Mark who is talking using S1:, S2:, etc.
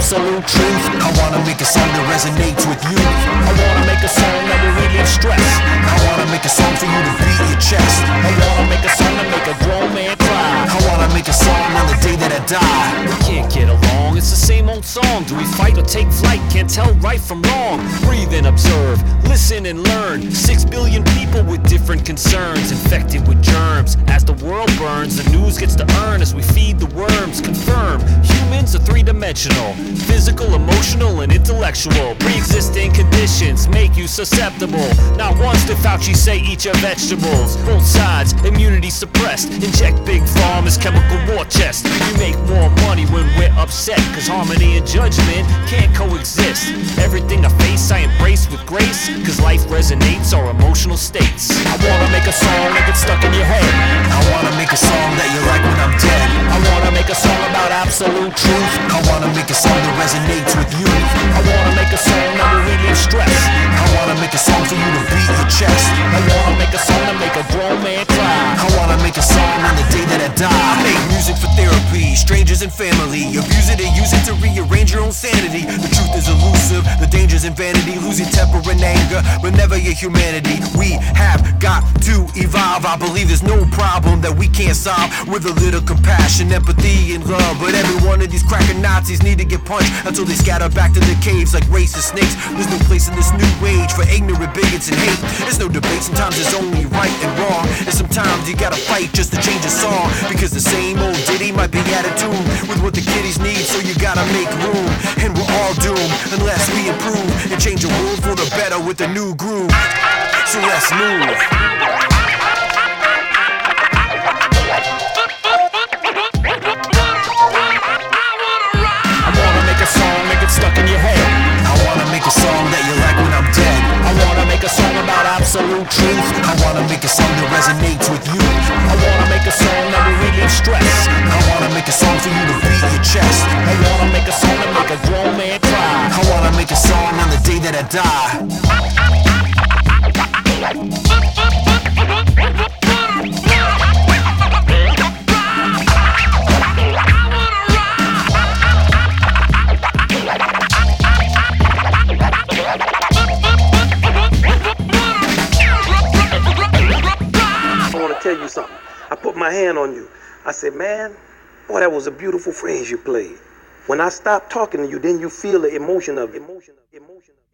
S1: absolute truth. I wanna make a song that resonates with you. I wanna make a song that will relieve stress. I wanna make a song for you to beat your chest. I wanna make a song that make a grown man cry. I wanna make a song on the day that I die. We can't get along, it's the same old song. Do we fight or take flight? Can't tell right from wrong. Breathe and observe, listen and learn. 6 billion people with different concerns, infected with germs. As the world burns, the news gets to earn as we feed the worms. Confirm, humans are three-dimensional, physical, emotional, and intellectual. Pre-existing conditions make you susceptible. Not once did Fauci say eat your vegetables. Both sides, immunity suppressed. Inject big pharma's chemical war chest. We make more money when we're upset, cause harmony and judgment can't coexist. Everything I face I embrace with grace, cause life resonates our emotional states. I wanna make a song that gets stuck in your head. I wanna make a song that you like when I'm dead. I wanna make a song about absolute truth. I wanna make a song that resonates with you. I wanna make a song that will relieve stress. I wanna make a song for you to beat your chest. I wanna make a song that make a grown man cry. I wanna make a song on the day that I die. I make music for therapy, strangers and family. Abuse it and use it to rearrange your own sanity. The truth is elusive, the dangers in vanity. Losing temper and anger, but never your humanity. We have got to evolve. I believe there's no problem that we can't solve with a little compassion, empathy, and love. But every one of these cracker Nazis need to get punched until they scatter back to the caves like racist snakes. There's no place in this new age for ignorant bigots and hate. There's no debate, sometimes there's only right and wrong. And sometimes you gotta fight just to change a song, because the same old ditty might be out of tune with what the kiddies need, so you gotta make room. And we're all doomed unless we improve and change the world for the better with a new groove. So let's move. Stuck in your head. I wanna make a song that you like when I'm dead. I wanna make a song about absolute truth. I wanna make a song that resonates with you. I wanna make a song that will relieve stress. I wanna make a song for you to beat your chest. I wanna make a song that make a grown man cry. I wanna make a song on the day that I die.
S2: Tell you something. I put my hand on you. I said, man, boy, that was a beautiful phrase you played. When I stop talking to you, then you feel the emotion of it.